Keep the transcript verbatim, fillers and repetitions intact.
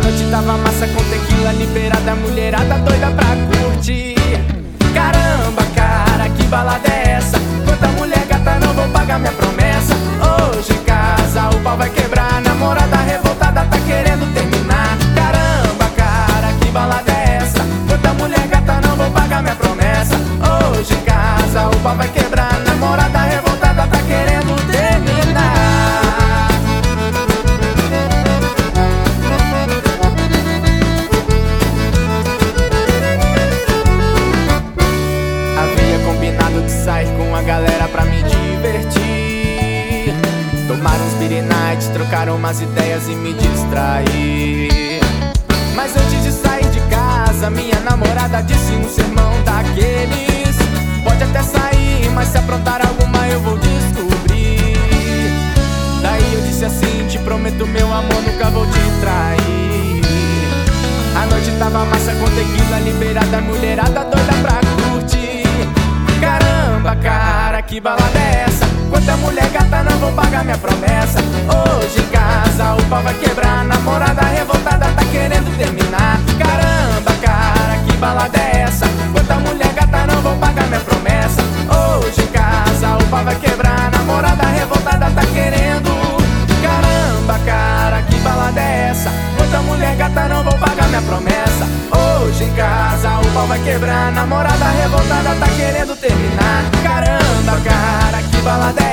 noite tava massa com tequila liberada, mulherada doida pra curtir. Caramba, cara, que balada é essa? Quanta mulher gata, não vou pagar minha promessa. Hoje em casa o pau vai quebrar, namorada revoltada tá querendo terminar. Caramba, cara, que balada é essa? Quanta mulher gata, não vou pagar minha promessa. Hoje em casa o pau vai quebrar, namorada revoltada tá querendo terminar. Havia combinado de sair com a galera pra me divertir, tomar uns beer nights, trocar umas ideias e me distrair. Mas antes de sair de casa, minha namorada disse um sermão daqueles: pode até sair, mas se aprontar alguma eu vou descobrir. Daí eu disse assim: te prometo meu amor, nunca vou te trair. A noite tava massa com tequila liberada, mulherada doida pra curtir. Caramba, cara, que balada é essa? Quanta mulher gata, não vou pagar minha promessa. Hoje em casa o pau vai quebrar, namorada revoltada tá querendo terminar. Caramba, cara, que balada é essa? Quanta mulher gata, não vou pagar minha promessa. Hoje em casa o pau vai quebrar, namorada revoltada tá querendo. Caramba, cara, que balada é essa? Quanta mulher gata, não vou pagar minha promessa. Hoje em casa o pau vai quebrar, namorada revoltada tá querendo terminar. Caramba, cara, que balada é